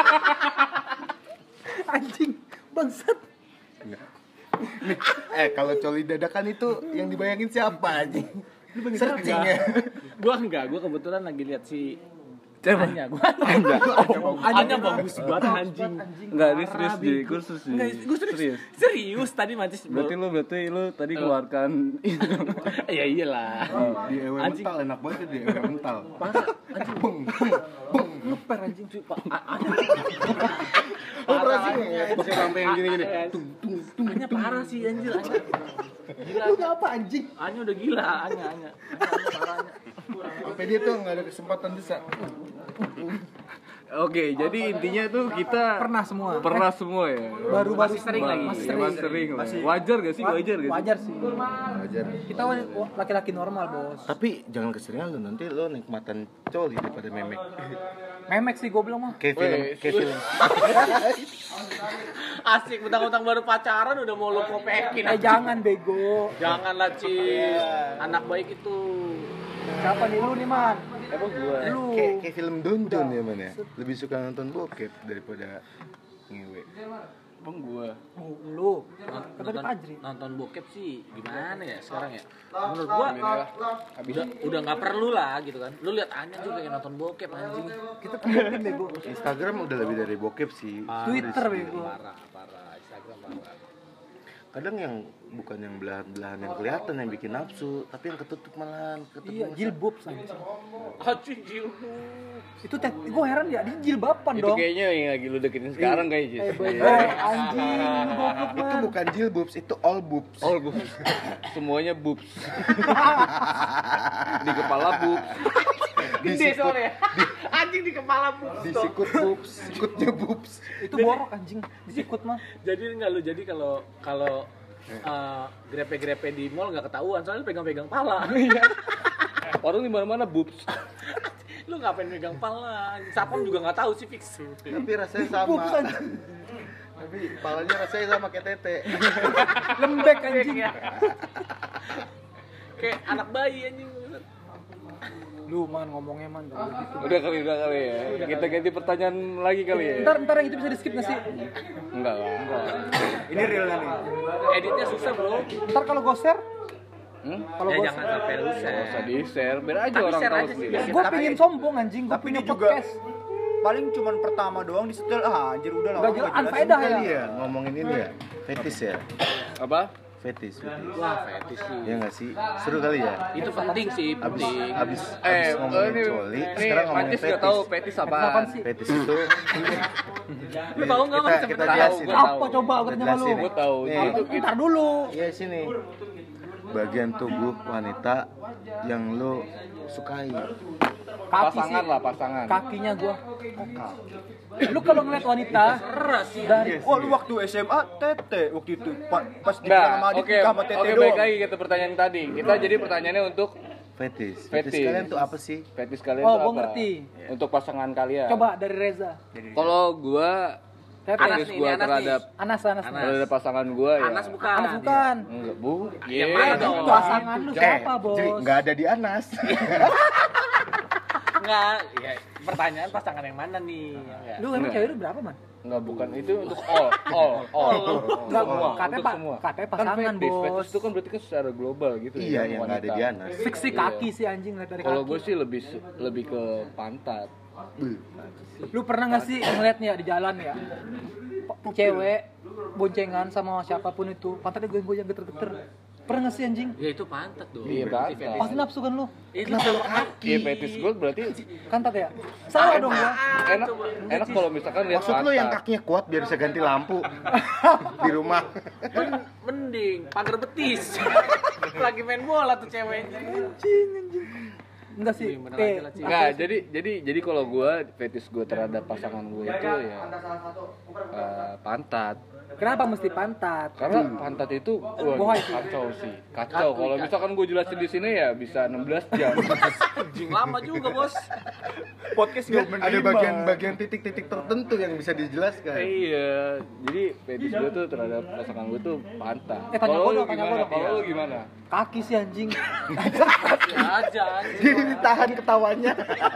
Speaker 1: Anjing bangsat.
Speaker 3: Nih, eh kalau coli dadakan itu yang dibayangin siapa anjing? Searching ya.
Speaker 5: Gua enggak, gua kebetulan lagi lihat si
Speaker 2: Siapa?
Speaker 5: Anya, gua Anya. Oh, Anya bagus banget anjing.
Speaker 2: Enggak, ini serius di kursus di.
Speaker 5: Enggak, gua serius. Serius tadi mancis.
Speaker 2: Berarti lu berarti lu tadi keluarkan itu.
Speaker 5: Ya iyalah.
Speaker 3: Di ewe
Speaker 5: Anjing.
Speaker 3: mental enak banget ya di ewe mental.
Speaker 5: Parah, anjing.
Speaker 3: Beng, beng, beng.
Speaker 1: Ngeper anjing.
Speaker 5: Pak, Anya.
Speaker 3: Oh, berarti
Speaker 2: Pakai sampai yang gini-gini.
Speaker 5: Anya parah sih anjir, Anya. Gila.
Speaker 1: Lu ngapa anjing?
Speaker 5: Anya udah gila, Anya, Anya. Anya parah, Anya.
Speaker 3: sampai dia tuh nggak ada kesempatan bisa.
Speaker 2: Oke, jadi intinya tuh kita
Speaker 1: Pernah semua.
Speaker 2: pernah semua ya.
Speaker 1: Baru baru
Speaker 5: sering lagi.
Speaker 1: Masih
Speaker 2: Emang sering. lah. Wajar gak sih? Wajar gak sih?
Speaker 1: Wajar sih.
Speaker 3: Wajar.
Speaker 1: Kita wan- laki-laki normal, Bos.
Speaker 3: Tapi jangan keseringan lu, nanti lu nikmatan coli daripada memek.
Speaker 1: Memek sih gue bilang mah.
Speaker 3: Kayak film, kayak film.
Speaker 5: Asik, mentang-mentang baru pacaran udah mau lu kopekin.
Speaker 1: Eh jangan bego.
Speaker 5: Janganlah, Cis. Anak baik itu.
Speaker 1: Siapa nih lu nih, Man?
Speaker 2: Emang gua.
Speaker 1: Lu.
Speaker 3: Kayak kayak film Dondon ya man ya. Lebih suka nonton bokep daripada ngewe.
Speaker 2: Emang gua.
Speaker 1: Oh, lu. Kata di Fajri.
Speaker 5: Nonton bokep sih gimana ya sekarang ya? Menurut gua udah udah nggak perlu lah gitu kan. Lu lihat Anya juga yang nonton bokep anjing.
Speaker 1: Kita temuin bego.
Speaker 3: Instagram udah lebih dari bokep sih.
Speaker 1: Twitter bego.
Speaker 5: Parah, parah. Instagram parah.
Speaker 3: Kadang yang bukan yang belahan-belahan yang kelihatan yang bikin nafsu, tapi yang ketutup malahan, ketutup.
Speaker 1: Iya, jilbab anjing.
Speaker 5: Anjing jilbab.
Speaker 1: Itu tet gue heran ya, dia jilbaban
Speaker 2: Itu
Speaker 1: dong.
Speaker 2: kayaknya yang lagi lu deketin sekarang kayaknya.
Speaker 1: Eh,
Speaker 2: Jis.
Speaker 1: bego anjing, goblok
Speaker 3: Itu
Speaker 1: man.
Speaker 3: bukan jilbabs, itu all boobs.
Speaker 2: All boobs. Semuanya boobs. Di kepala boobs.
Speaker 5: Gede soalnya. Anjing di kepala bus.
Speaker 3: Di sikut boobs, sikutnya boobs.
Speaker 1: Itu borok anjing, disikut mah.
Speaker 5: Jadi enggak lu jadi kalau kalau uh, grepe-grepe di mall enggak ketahuan soalnya pegang-pegang pala.
Speaker 2: Orang di mana-mana boobs.
Speaker 5: Lu ngapain megang pala? Sapam juga nggak tahu sih fix.
Speaker 3: Tapi rasanya sama. Tapi palanya rasanya sama kayak tete.
Speaker 1: Lembek anjing.
Speaker 5: Kayak anak bayi anjing.
Speaker 1: Lu man ngomongnya man.
Speaker 2: Udah kali, udah kali ya. Kita ganti pertanyaan lagi kali ya.
Speaker 1: Ntar ntar yang itu bisa di skip nggak sih?
Speaker 2: Enggak lah.
Speaker 4: Ini realnya nih.
Speaker 5: Editnya susah bro.
Speaker 1: Ntar kalau gue share,
Speaker 2: Hmm?
Speaker 1: kalau
Speaker 5: Ya
Speaker 1: gue
Speaker 5: jangan sampai lu
Speaker 2: Nggak
Speaker 5: share.
Speaker 2: usah di-share, biar aja
Speaker 5: Tapi
Speaker 2: orang
Speaker 5: share
Speaker 2: tahu
Speaker 5: aja sih,
Speaker 2: sendiri.
Speaker 5: biar
Speaker 1: gue
Speaker 4: Tapi-
Speaker 1: pengen sombong anjing, gue
Speaker 4: tapi
Speaker 1: punya
Speaker 4: ini juga-
Speaker 1: podcast.
Speaker 4: Paling cuman pertama doang di setel. Ah, anjir udah lah.
Speaker 1: Gak jelas, unfaedah ya.
Speaker 3: Iya, ngomongin ini ya. Fetis ya.
Speaker 2: Apa?
Speaker 3: Fetis. fetis.
Speaker 5: Wah, fetis sih.
Speaker 3: Iya nggak sih? Seru kali ya.
Speaker 5: Itu penting sih,
Speaker 3: Abis
Speaker 5: penting.
Speaker 3: abis
Speaker 2: Eh,
Speaker 3: abis ngomongin
Speaker 2: ini,
Speaker 3: coli,
Speaker 2: ini
Speaker 3: sekarang ngomongin
Speaker 2: Matis nggak
Speaker 3: fetis.
Speaker 2: tahu petis
Speaker 1: Apaan
Speaker 2: apaan.
Speaker 1: sih?
Speaker 3: Fetis itu
Speaker 5: Lu tahu nggak
Speaker 3: kita,
Speaker 5: Mas
Speaker 3: kita
Speaker 5: sebenarnya?
Speaker 3: jelasin.
Speaker 2: Gua
Speaker 1: Apa
Speaker 2: tahu.
Speaker 1: coba gue tanya sama lu?
Speaker 3: Jelasin.
Speaker 2: Gue tahu.
Speaker 3: Nih.
Speaker 2: Itu
Speaker 1: Ntar dulu.
Speaker 3: Iya sini. Bagian tubuh wanita yang lu sukai.
Speaker 1: Kaki
Speaker 2: pasangan
Speaker 1: sih.
Speaker 2: lah, pasangan.
Speaker 1: Kakinya gue. Lu kalau ngeliat wanita dari
Speaker 4: Wah, lu waktu S M A tete waktu itu pa- pas di
Speaker 2: Nah,
Speaker 4: sama adik
Speaker 2: oke,
Speaker 4: nikah sama tete
Speaker 2: oke
Speaker 4: doang.
Speaker 2: baik lagi kita pertanyaan tadi. Kita jadi pertanyaannya untuk
Speaker 3: Fetis.
Speaker 2: Fetis.
Speaker 3: Fetis kalian tuh apa sih?
Speaker 2: fetis kalian
Speaker 1: Oh,
Speaker 2: tuh
Speaker 1: gua
Speaker 2: apa?
Speaker 1: ngerti.
Speaker 2: Untuk pasangan kalian.
Speaker 1: coba dari Reza.
Speaker 2: Kalau gua
Speaker 1: Tete.
Speaker 5: Anas
Speaker 2: fetis
Speaker 5: nih,
Speaker 2: gua
Speaker 5: ini Anas
Speaker 2: terhadap
Speaker 1: Anas, Anas.
Speaker 5: Anas.
Speaker 2: terhadap pasangan gua ya.
Speaker 5: Anas bukan.
Speaker 1: Anas bukan.
Speaker 2: Enggak, Bu.
Speaker 5: Yang
Speaker 2: Iya.
Speaker 5: mana
Speaker 1: Eh,
Speaker 5: dong?
Speaker 1: pasangan lu siapa,
Speaker 3: eh,
Speaker 1: Bos?
Speaker 3: Jadi nggak ada di Anas.
Speaker 5: Enggak, ya pertanyaan pasangan yang mana nih? Ya,
Speaker 1: Lu emang
Speaker 2: Enggak.
Speaker 1: cewek lu berapa, Man?
Speaker 2: Enggak, bukan itu untuk all, all, all.
Speaker 1: Enggak,
Speaker 2: Semua,
Speaker 1: katanya
Speaker 2: untuk
Speaker 1: pa-
Speaker 2: semua.
Speaker 1: katanya
Speaker 2: Kan
Speaker 1: pasangan,
Speaker 2: fetis,
Speaker 1: Bos.
Speaker 2: fetis itu kan berarti kan secara global gitu
Speaker 3: Iya,
Speaker 2: ya.
Speaker 3: yang nggak ada
Speaker 2: wanita.
Speaker 3: di Anas.
Speaker 1: Fix sih kaki sih anjing lihat dari
Speaker 2: Kalau
Speaker 1: kaki.
Speaker 2: gue sih lebih lebih ke pantat.
Speaker 1: Lu pernah nggak sih ngeliat nih ya di jalan ya? Cewek boncengan sama siapapun itu, pantatnya goyang-goyang geter-geter. Pernah nggak sih anjing?
Speaker 5: Ya itu pantat dong.
Speaker 2: Iya,
Speaker 5: Berarti
Speaker 2: pantat.
Speaker 5: fetis.
Speaker 1: Pasti nafsu kan lu?
Speaker 5: Itu
Speaker 2: Iya, fetis gue berarti
Speaker 1: Kantat ya? Salah dong ya.
Speaker 2: enak enak kalau misalkan lihat
Speaker 3: Maksud lu yang kakinya kuat biar bisa ganti lampu di rumah.
Speaker 5: Men- mending pagar betis. Lagi main bola tuh ceweknya.
Speaker 1: Enggak sih.
Speaker 5: Wih, bener
Speaker 1: Eh,
Speaker 5: aja lah, Ci.
Speaker 2: Enggak, jadi jadi jadi kalau gue fetis gue terhadap pasangan gue itu ya eh, pantat.
Speaker 1: kenapa mesti pantat?
Speaker 2: Karena pantat itu wah,
Speaker 1: Bohai sih.
Speaker 2: kacau sih. Kacau. Kalau misalkan gue jelasin di sini ya bisa enam belas jam.
Speaker 5: Anjing lama juga, Bos.
Speaker 4: Podcast enggak menerima.
Speaker 3: Ada bagian-bagian titik-titik tertentu yang bisa dijelaskan.
Speaker 2: Iya, jadi fetis gue tuh terhadap pasangan gue tuh pantat.
Speaker 1: Eh, tanya
Speaker 2: Kalau
Speaker 1: gua
Speaker 2: lu
Speaker 1: dong, tanya gua
Speaker 2: gimana?
Speaker 1: dong.
Speaker 2: Kalau lu gimana?
Speaker 1: Kaki sih anjing.
Speaker 5: Ya aja. anjing.
Speaker 3: Jadi ditahan ketawanya.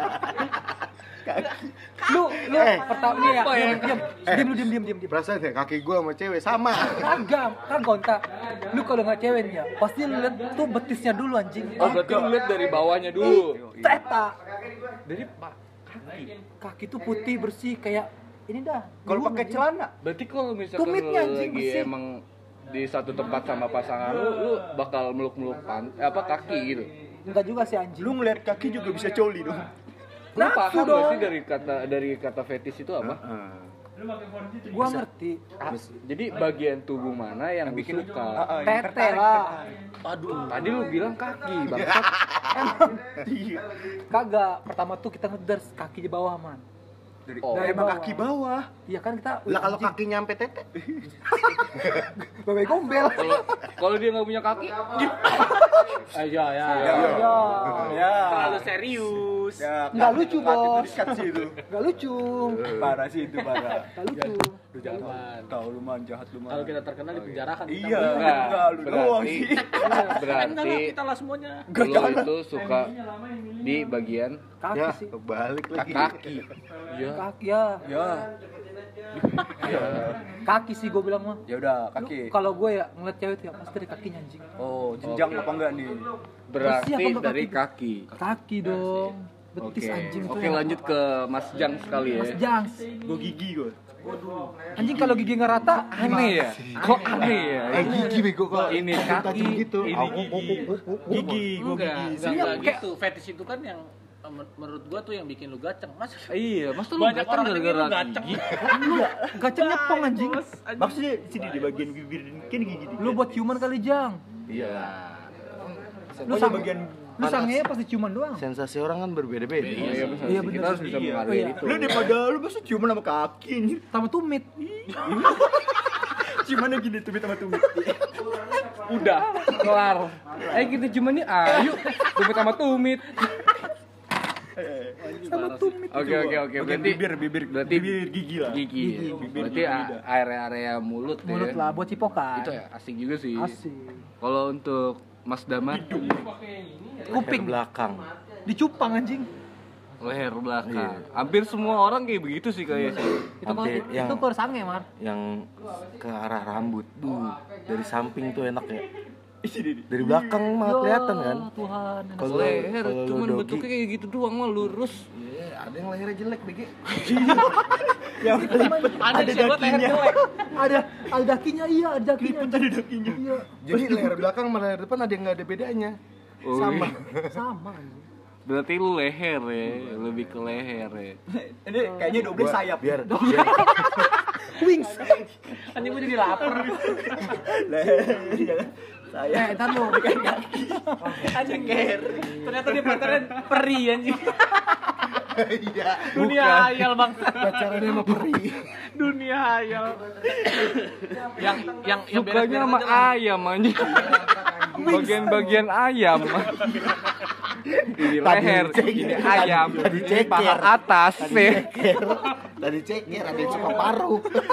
Speaker 1: Lu lu
Speaker 3: Eh,
Speaker 1: pertama nih ya.
Speaker 2: apa ya?
Speaker 1: Diam, diam, diam lu diam diam diam. diam.
Speaker 3: Perasaan ya kaki gua sama cewek sama.
Speaker 1: Kagak, kan kontak. Lu kalau nggak cewek nih ya, pasti lu lihat tuh betisnya dulu anjing.
Speaker 2: Oh, berarti lu lihat dari bawahnya dulu.
Speaker 1: Teta.
Speaker 2: Dari pak.
Speaker 1: Kaki tuh putih bersih kayak ini dah.
Speaker 4: Kalau
Speaker 1: Gulung,
Speaker 4: pakai
Speaker 1: anjing.
Speaker 4: celana,
Speaker 2: Berarti kalau misalkan lu
Speaker 1: Tumitnya anjing
Speaker 2: lagi
Speaker 1: bersih.
Speaker 2: emang di satu tempat sama pasangan lu, lu bakal meluk-meluk pan, apa kaki gitu.
Speaker 1: Enggak juga sih anjing.
Speaker 4: lu ngeliat kaki juga bisa coli dong.
Speaker 2: Lu
Speaker 1: Nafsu
Speaker 2: paham gak
Speaker 1: dong.
Speaker 2: sih dari kata dari kata fetis itu apa?
Speaker 1: Gua ngerti.
Speaker 2: Ah, jadi bagian tubuh mana yang lu suka?
Speaker 4: Ah, ah, yang
Speaker 1: Tete
Speaker 4: tertarik.
Speaker 1: lah.
Speaker 5: Aduh.
Speaker 2: Tadi lu bilang kaki, bangsat.
Speaker 1: Emang kagak. Pertama tuh kita ngeders kaki di bawah, Man.
Speaker 4: Dari,
Speaker 2: Oh.
Speaker 4: dari emang
Speaker 1: Bawah.
Speaker 4: kaki bawah.
Speaker 1: Iya kan kita
Speaker 3: Lah kalau
Speaker 1: anjing,
Speaker 3: kaki nyampe tete.
Speaker 1: babai gombel.
Speaker 2: Kalau kalau dia nggak punya kaki,
Speaker 5: Ayo ya.
Speaker 1: Ya.
Speaker 4: Ya.
Speaker 5: Terlalu serius.
Speaker 4: Ya,
Speaker 1: Nggak lucu,
Speaker 4: kaki tuh
Speaker 1: Bos.
Speaker 4: dikat sih itu.
Speaker 1: Enggak lucu.
Speaker 4: Parah sih itu parah.
Speaker 1: Enggak lucu.
Speaker 5: Lu jangan.
Speaker 4: Tahu lu man jahat lu man.
Speaker 5: Kalau kita terkenal di penjarakan kita.
Speaker 4: Iya,
Speaker 2: Nah,
Speaker 4: enggak lu doang
Speaker 2: berarti
Speaker 4: sih.
Speaker 5: Kan enggak
Speaker 2: berarti
Speaker 5: lah, kita lah semuanya.
Speaker 2: lu itu suka di bagian
Speaker 1: Kaki
Speaker 3: Ya,
Speaker 1: sih.
Speaker 3: kebalik lagi.
Speaker 2: kaki. Iya.
Speaker 1: Kaki ya.
Speaker 4: Ya.
Speaker 1: Kaki sih gue bilang mah.
Speaker 4: Ya udah,
Speaker 1: Lu,
Speaker 4: kaki.
Speaker 1: Kalau gue ya ngeliat cewek tuh ya pasti dari kakinya anjing.
Speaker 4: Oh, jenjang apa enggak nih?
Speaker 2: Berarti
Speaker 1: Bersih apa
Speaker 2: dari
Speaker 1: kaki?
Speaker 2: kaki.
Speaker 1: Kaki dong. Betis
Speaker 2: Oke,
Speaker 1: anjing tuh.
Speaker 2: oke
Speaker 1: ya.
Speaker 2: lanjut ke Mas Jang sekali ya.
Speaker 1: Mas Jangs.
Speaker 4: Gua gigi gua.
Speaker 1: Anjing kalau gigi nggak rata
Speaker 2: Aneh ya? Kok aneh ya?
Speaker 3: Eh gigi bego kok.
Speaker 2: Ini kaki,
Speaker 3: gitu.
Speaker 2: ini gigi.
Speaker 4: Gigi, gua
Speaker 5: Enggak,
Speaker 4: gigi.
Speaker 5: enggak,
Speaker 1: Iya,
Speaker 5: enggak
Speaker 1: kayak-
Speaker 5: gitu. Fetish itu kan yang eh, men- menurut gua tuh yang bikin lu gaceng. Mas
Speaker 2: Iya, mas tuh lu
Speaker 5: banyak
Speaker 2: gaceng
Speaker 5: orang dengerin lu
Speaker 2: gara-gara
Speaker 5: gaceng.
Speaker 2: gigi.
Speaker 1: gaceng nyepong anjing.
Speaker 4: Maksudnya sini di bagian bibir kan gigi dikit.
Speaker 1: Lu buat ciuman kali Jang.
Speaker 2: Iya.
Speaker 1: Lu
Speaker 4: Oh,
Speaker 1: sang
Speaker 4: bagian
Speaker 1: lu sangnya pasti ciuman doang.
Speaker 3: Sensasi orang kan berbeda-beda.
Speaker 2: Iya, iya, benar.
Speaker 1: Iya,
Speaker 2: Kita
Speaker 1: benar.
Speaker 2: harus bisa
Speaker 4: Iya.
Speaker 2: menghargai
Speaker 1: Iya.
Speaker 2: itu.
Speaker 4: lu daripada lu masa ciuman sama kaki anjir.
Speaker 1: Sama tumit.
Speaker 4: Ciumannya gini tumit sama tumit.
Speaker 2: Udah, kelar. Eh kita cuma nih, ayo tumit sama tumit.
Speaker 1: Sama tumit.
Speaker 2: Oke oke oke. Berarti
Speaker 4: bibir bibir
Speaker 2: berarti
Speaker 4: bibir gigi lah.
Speaker 2: gigi. Berarti a- area-area mulut,
Speaker 1: Mulut
Speaker 2: ya.
Speaker 1: lah buat cipokan.
Speaker 2: Itu ya asik juga sih.
Speaker 1: Asik.
Speaker 2: Kalau untuk Mas Damar,
Speaker 1: Kuping
Speaker 3: belakang.
Speaker 1: dicupang anjing.
Speaker 2: leher belakang. Hampir semua orang kayak begitu sih kayaknya sih.
Speaker 1: Itu kalau
Speaker 3: Sampai yang-
Speaker 1: itu kalau sange, Mar.
Speaker 3: Yang ke arah rambut. Duh, dari samping tuh enak ya. Dari belakang mah kelihatan kan.
Speaker 1: Ya Tuhan. enak
Speaker 3: Kalau
Speaker 2: Leher
Speaker 3: kalau lu
Speaker 2: cuman
Speaker 3: dogi,
Speaker 2: bentuknya kayak gitu doang mah lurus.
Speaker 3: iya, ada yang lehernya jelek bege.
Speaker 5: Ada sih buat leher jelek.
Speaker 1: ada ada dakinya iya, ada dakinya.
Speaker 4: Ada dakinya.
Speaker 1: Iya,
Speaker 3: Jadi leher belakang sama leher depan ada yang nggak ada bedanya.
Speaker 2: Oh,
Speaker 3: Sama.
Speaker 2: iya.
Speaker 1: sama anjing.
Speaker 2: Berarti lu leher ya, lebih ke leher ya.
Speaker 4: Ini kayaknya double
Speaker 3: Gua-
Speaker 4: sayap.
Speaker 3: Biar biar
Speaker 1: Wings.
Speaker 5: Anjing gue jadi lapar.
Speaker 1: Eh, entar lu.
Speaker 5: Anjing ger. Ternyata dia pacaran peri anjing.
Speaker 3: iya.
Speaker 5: Dunia hayal bangsa.
Speaker 3: Pacarannya sama peri.
Speaker 5: Dunia hayal. yang yang yang
Speaker 2: Sukanya sama
Speaker 5: beres-beres aja lah.
Speaker 2: ayam anjing. Bagian-bagian ayam. Ini leher, ini ayam,
Speaker 3: Tadi
Speaker 2: ini
Speaker 3: ceker.
Speaker 2: paha atas
Speaker 3: Tadi
Speaker 2: nih.
Speaker 3: ceker. Tadi ceker, ada yang suka paru.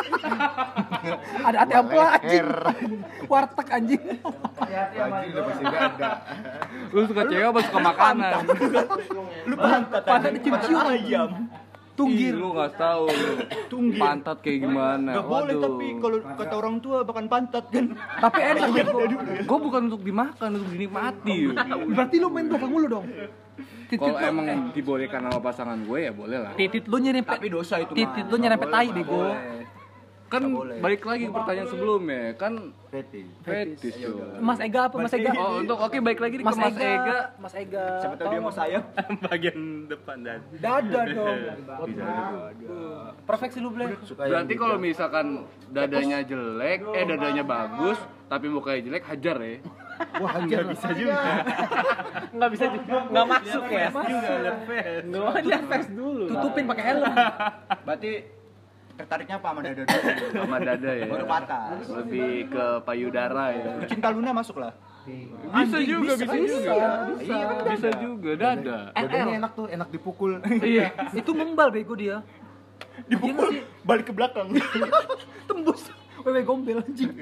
Speaker 1: Ada ati ampla anjing.
Speaker 3: Leher.
Speaker 1: Warteg anjing.
Speaker 3: Anjing udah pasti nggak ada.
Speaker 2: Lu suka cewek apa suka makanan?
Speaker 4: Lu pantat
Speaker 1: Pantat
Speaker 4: aja.
Speaker 1: dicium-cium
Speaker 4: Pantat ayam.
Speaker 2: Tunggir lu nggak tahu lu.
Speaker 4: Tunggir.
Speaker 2: Pantat kayak gimana?
Speaker 4: Gak boleh tapi kalau kata orang tua bahkan pantat kan.
Speaker 1: Tapi enak ya.
Speaker 2: Gue bukan untuk dimakan, untuk dinikmati.
Speaker 1: Berarti lu main belakang mulu dong. Titit
Speaker 2: Kalau
Speaker 1: lu-
Speaker 2: emang dibolehkan sama pasangan gue ya boleh lah.
Speaker 1: titit lu nyerempet.
Speaker 4: Tapi dosa itu mah.
Speaker 1: Titit lu nyerempet tai bego.
Speaker 2: Kan balik lagi ke pertanyaan sebelumnya, kan
Speaker 3: Fetish.
Speaker 2: fetish tuh.
Speaker 1: Mas Ega apa Mas Ega?
Speaker 2: Oh, untuk oke balik lagi ke
Speaker 1: Mas,
Speaker 2: Mas
Speaker 1: Ega.
Speaker 2: Ega.
Speaker 1: Mas Ega.
Speaker 4: Siapa tahu dia mau sayap bagian depan dan.
Speaker 1: Dada dong. Perfect sih lu, Ble.
Speaker 2: Berarti kalau misalkan dadanya jelek, eh dadanya bagus, tapi mukanya jelek, hajar ya.
Speaker 3: Wah, hajar bisa juga.
Speaker 5: Enggak bisa juga. Enggak masuk ya. Enggak ada face dulu.
Speaker 1: Tutupin pakai helm.
Speaker 4: Berarti tertariknya apa sama dada dulu?
Speaker 2: Sama dada ya.
Speaker 4: Baru patah.
Speaker 2: Lebih ke payudara ya.
Speaker 4: Cinta Luna masuk lah.
Speaker 2: Bisa juga, bisa, juga.
Speaker 1: Bisa.
Speaker 2: Bisa juga, dada.
Speaker 3: Dadanya enak tuh, enak dipukul.
Speaker 2: Iya.
Speaker 1: Itu membal bego dia.
Speaker 4: Dipukul balik ke belakang.
Speaker 1: Tembus. Wewe gombel anjing.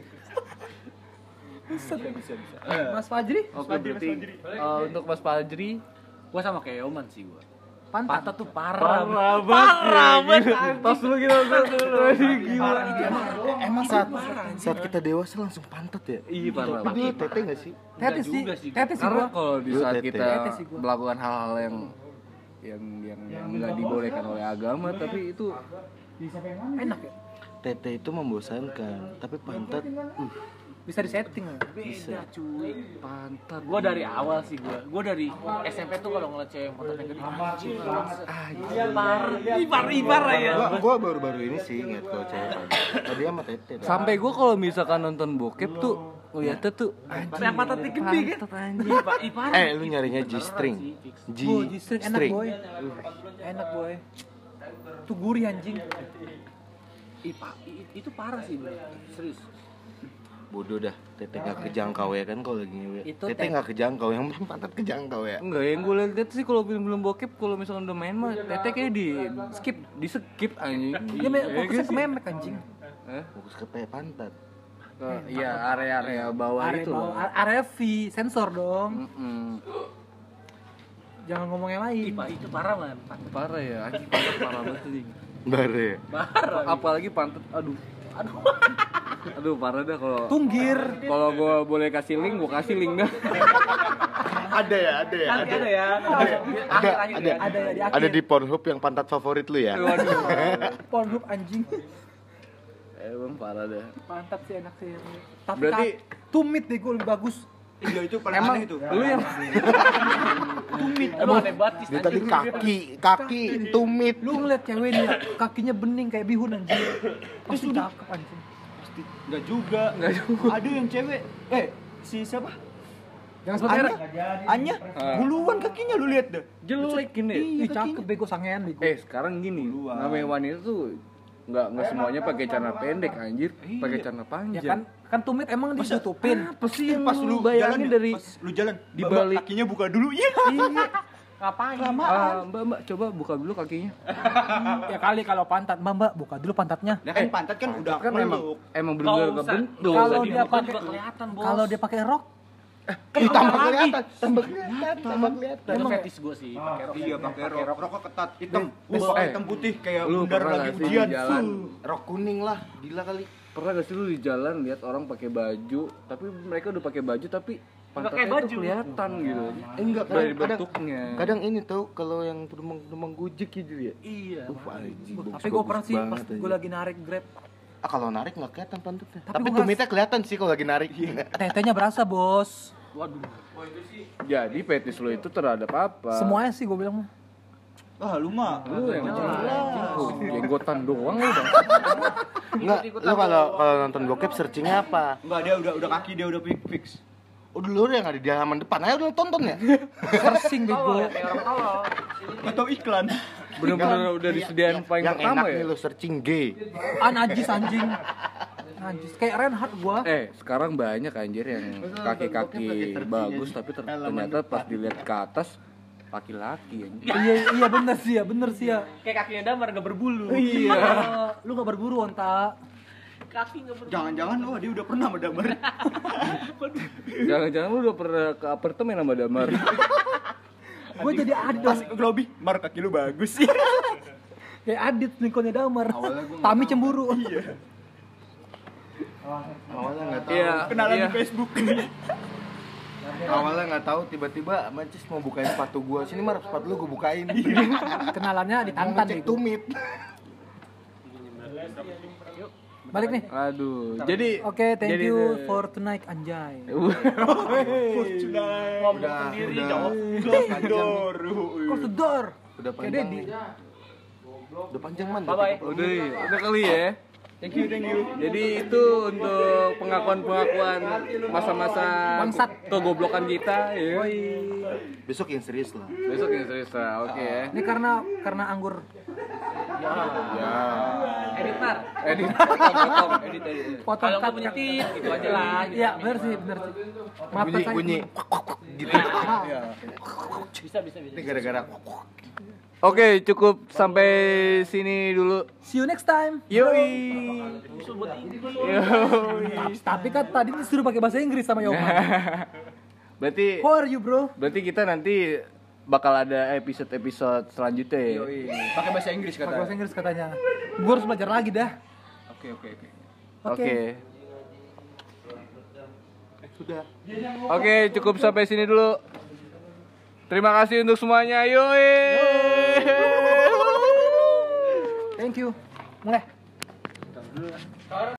Speaker 4: Bisa bisa bisa.
Speaker 1: Mas Fajri?
Speaker 2: Oke, berarti eh, untuk Mas Fajri
Speaker 5: Gua sama kayak Oman sih gua.
Speaker 1: Pantat.
Speaker 5: Pantat tuh parah.
Speaker 2: parah banget. Tos dulu kita gila.
Speaker 3: Emang, emang saat saat kita dewasa langsung pantat ya?
Speaker 2: Iya parah.
Speaker 3: Tapi tete nggak sih?
Speaker 1: Tetes sih.
Speaker 5: juga sih.
Speaker 1: Tetes sih
Speaker 2: Karena
Speaker 1: gua.
Speaker 2: kalau di
Speaker 3: Lu
Speaker 2: saat
Speaker 3: tete.
Speaker 2: kita
Speaker 1: Tete sih gua.
Speaker 2: melakukan hal-hal yang yang yang yang nggak dibolehkan oleh agama, tapi itu
Speaker 1: Enak ya.
Speaker 3: Tete itu membosankan, tapi pantat uh,
Speaker 1: Bisa disetting lah.
Speaker 3: bisa.
Speaker 2: pantat.
Speaker 5: Gua dari awal sih gua. Gua dari S M P tuh kalau ngeliat cewek pantatnya gede. Anjing. Iya parah. Ipar ipar ya.
Speaker 3: Gua, gua baru-baru ini sih ngeliat kalau cewek pantat. Tadi sama tete. dah.
Speaker 2: Sampai gue kalau misalkan nonton bokep tuh lihatnya tuh
Speaker 5: Yang pantatnya gede kan. Ipar ipar.
Speaker 3: Eh, lu nyarinya G-string. G
Speaker 1: Oh, G-string enak
Speaker 3: string.
Speaker 1: boy. Enak boy. Tuh gurih anjing.
Speaker 5: Ipar itu parah sih, Bro. Serius.
Speaker 3: Bodoh dah, tete nggak kejangkau ya kan kalau lagi ngewe.
Speaker 1: Itu
Speaker 3: Tete
Speaker 1: tet-
Speaker 3: nggak kejangkau, yang penting pantat kejangkau ya.
Speaker 2: enggak yang gue lihat sih kalau film-film bokep kalau misalkan udah main mah tete kayak di skip di skip anjing.
Speaker 1: Dia me- fokusnya ke memek anjing.
Speaker 2: Eh?
Speaker 3: Fokus ke pe- pantat.
Speaker 2: Ke iya area-area bawah
Speaker 1: Area
Speaker 2: itu loh.
Speaker 1: bawah, a- area V, sensor dong.
Speaker 2: Mm-mm.
Speaker 1: Jangan ngomong yang lain.
Speaker 5: Ipar itu parah man.
Speaker 2: Parah ya, anjing pantat parah banget anjing.
Speaker 3: Bare.
Speaker 5: Parah.
Speaker 2: Apalagi pantat, aduh. Aduh. Aduh parah dah kalau
Speaker 1: Tunggir.
Speaker 2: kalau gue boleh kasih link, gue kasih link dah.
Speaker 3: Ada ya, ada ya.
Speaker 5: Nanti ada ya.
Speaker 3: Ada,
Speaker 5: Akhir-akhir
Speaker 3: ada,
Speaker 5: ya.
Speaker 1: Ada ya di akhir.
Speaker 3: ada di Pornhub yang pantat favorit lu ya.
Speaker 1: Pornhub anjing.
Speaker 2: Emang parah dah.
Speaker 1: Pantat sih enak sih. Tapi
Speaker 2: Berarti-
Speaker 1: ka- tumit deh gue lebih bagus.
Speaker 4: Iya itu paling
Speaker 2: Emang
Speaker 4: aneh itu.
Speaker 2: lu yang
Speaker 5: Tumit. Emang aneh banget
Speaker 3: Dia tadi kaki, kaki, tumit.
Speaker 1: Lu ngeliat cewek nih ya, kakinya bening kayak bihun anjing. Pasti cakep anjing.
Speaker 4: Enggak juga.
Speaker 2: Enggak juga.
Speaker 4: Ada yang cewek. Eh, si siapa?
Speaker 1: Jangan sebut
Speaker 4: Anya.
Speaker 1: merek.
Speaker 4: Anya.
Speaker 2: Ah.
Speaker 4: Buluan kakinya lu lihat dah.
Speaker 2: jelek gini.
Speaker 1: Ih, cakep bego sangean bego.
Speaker 2: Eh sekarang gini, namanya wanita tuh nggak nggak semuanya pakai celana pendek anjir, pakai celana
Speaker 1: Ya
Speaker 2: panjang.
Speaker 1: kan kan tumit emang ditutupin.
Speaker 2: Apa sih yang
Speaker 4: Pas lu
Speaker 2: bayangin
Speaker 4: jalan,
Speaker 2: dari
Speaker 4: pas lu jalan
Speaker 2: di
Speaker 4: Mbak,
Speaker 2: balik-
Speaker 4: kakinya buka dulu. Iya.
Speaker 5: Ngapain?
Speaker 2: ah, Mbak Mbak coba buka dulu kakinya.
Speaker 1: Ya kali kalau pantat, Mbak, Mbak, buka dulu pantatnya.
Speaker 4: Nah kan pantat kan udah
Speaker 2: Kan emang
Speaker 4: meluk.
Speaker 2: emang bener-bener
Speaker 5: Nggak usah.
Speaker 2: kebentuk.
Speaker 1: Kalau
Speaker 5: Di
Speaker 1: dia
Speaker 5: muka
Speaker 1: pakai
Speaker 5: juga kelihatan, Bos.
Speaker 1: kalau dia pakai rok,
Speaker 3: Ih, tambah kelihatan, tambah kelihatan, tambah kelihatan.
Speaker 5: Itu fetis gue sih, pakai rok.
Speaker 4: Iya pakai rok, roknya ketat, hitam,
Speaker 2: Nih,
Speaker 4: uh,
Speaker 2: eh,
Speaker 4: hitam putih kayak
Speaker 2: lu
Speaker 4: bundar
Speaker 2: pernah
Speaker 4: lagi
Speaker 2: nggak sih
Speaker 4: ujian.
Speaker 2: di jalan?
Speaker 3: Rok kuning lah, gila kali.
Speaker 2: Pernah gak sih lu di jalan lihat orang pakai baju, tapi mereka udah pakai baju tapi pantatnya
Speaker 5: pakai
Speaker 2: itu
Speaker 5: baju.
Speaker 2: kelihatan gitu.
Speaker 3: Eh, enggak,
Speaker 2: Dari
Speaker 3: kadang, kadang,
Speaker 2: bentuknya.
Speaker 3: kadang ini tau kalau yang demang-demang gojek gitu ya.
Speaker 5: Iya.
Speaker 3: Uh, anjing,
Speaker 1: tapi
Speaker 3: bagus-
Speaker 1: gue
Speaker 3: bagus
Speaker 1: pernah sih
Speaker 3: banget,
Speaker 1: pas
Speaker 3: anjing.
Speaker 1: gue lagi narik Grab,
Speaker 3: Ah, kalau narik nggak kelihatan pantatnya.
Speaker 1: Tapi
Speaker 3: Tapi,
Speaker 1: gua
Speaker 3: tumitnya kelihatan sih kalau lagi narik.
Speaker 1: tetenya berasa, Bos.
Speaker 5: Waduh.
Speaker 2: Jadi fetis lu itu terhadap apa?
Speaker 1: Semuanya sih gue bilang.
Speaker 4: Ah lu mah.
Speaker 2: Lu yang oh, jenggotan doang lu bang.
Speaker 3: Enggak, lo kalau kalau nonton bokep searchingnya apa?
Speaker 4: Enggak, dia udah udah kaki dia udah fix.
Speaker 3: Oh dulu yang ada di halaman depan, ayo udah tonton ya.
Speaker 1: Searching bego.
Speaker 5: Kayak orang tolol.
Speaker 4: Atau iklan.
Speaker 2: Bener-bener udah disediain paling
Speaker 3: yang
Speaker 2: pertama
Speaker 3: enak
Speaker 2: ya.
Speaker 3: nih lo searching gay.
Speaker 1: Ah, najis anjing. Najis kayak Reinhardt gua.
Speaker 2: Eh, sekarang banyak anjir yang kaki-kaki bagus tapi ter- ternyata pas dilihat ke atas laki-laki anjir.
Speaker 1: Iya iya bener sih ya, bener sih ya.
Speaker 5: Kayak kakinya damar nggak berbulu.
Speaker 2: Iya.
Speaker 1: Ah, lu gak berburu onta.
Speaker 5: Kaki nggak berbulu.
Speaker 4: Jangan-jangan oh dia udah pernah mendamar.
Speaker 2: Jangan-jangan lu udah pernah ke apartemen sama Damar.
Speaker 1: Gue jadi Adit.
Speaker 4: Pas Globi, Mar kaki lu bagus sih.
Speaker 1: Kayak Adit lingkungannya Damar. Tami cemburu.
Speaker 4: Iya.
Speaker 3: Awalnya nggak tahu.
Speaker 2: Iya.
Speaker 4: Kenalan
Speaker 2: iya.
Speaker 4: di Facebook.
Speaker 3: Awalnya nggak tahu, tiba-tiba Mancis mau bukain sepatu gua. Sini Mar, sepatu lu gua bukain.
Speaker 1: Kenalannya di
Speaker 3: Mau
Speaker 1: Tantan
Speaker 3: ngecek
Speaker 1: nih.
Speaker 3: tumit.
Speaker 1: Balik nih.
Speaker 2: Aduh. Jadi
Speaker 1: Oke, thank
Speaker 2: jadi-
Speaker 1: you for tonight anjay.
Speaker 4: Fortunate.
Speaker 3: Udah,
Speaker 5: sendiri,
Speaker 3: udah,
Speaker 5: jawab.
Speaker 4: Close the door.
Speaker 1: Close the door.
Speaker 3: udah
Speaker 1: Kayak
Speaker 3: panjang.
Speaker 1: Dedi.
Speaker 3: Udah panjang man.
Speaker 5: Bye-bye.
Speaker 2: Udah, udah kali ya.
Speaker 4: Thank you, thank you.
Speaker 2: Jadi itu untuk pengakuan-pengakuan masa-masa
Speaker 1: Bangsat.
Speaker 2: kegoblokan kita ya.
Speaker 3: Besok yang serius lah.
Speaker 2: Besok yang serius lah, oke ya.
Speaker 1: Ini karena karena anggur.
Speaker 3: Ya.
Speaker 5: Editor.
Speaker 2: Edit, potong, edit, edit.
Speaker 1: Potong
Speaker 5: Kalau nggak
Speaker 1: cut,
Speaker 5: punya
Speaker 1: cut.
Speaker 5: tit, gitu aja lah.
Speaker 1: Iya, bener sih, bener sih. Maaf
Speaker 3: Bunyi,
Speaker 1: saya.
Speaker 3: bunyi. Gitu.
Speaker 5: Bisa, bisa, bisa.
Speaker 3: Ini gara-gara.
Speaker 2: Oke, cukup sampai sini dulu.
Speaker 1: See you next time.
Speaker 2: Yoi.
Speaker 5: Musuh buat Inggris.
Speaker 2: Yoi.
Speaker 1: Tapi kan tadi disuruh pakai bahasa Inggris sama Yoman.
Speaker 2: Berarti
Speaker 1: How are you, bro?
Speaker 2: berarti kita nanti bakal ada episode-episode selanjutnya ya.
Speaker 4: Pakai bahasa Inggris
Speaker 1: Pakai
Speaker 4: kata.
Speaker 1: bahasa Inggris katanya. Gue harus belajar lagi dah.
Speaker 4: Oke, oke, oke.
Speaker 2: Oke.
Speaker 3: Sudah.
Speaker 2: Oke, cukup sampai sini dulu. Terima kasih untuk semuanya. Yoi.
Speaker 1: Thank you. Mulai.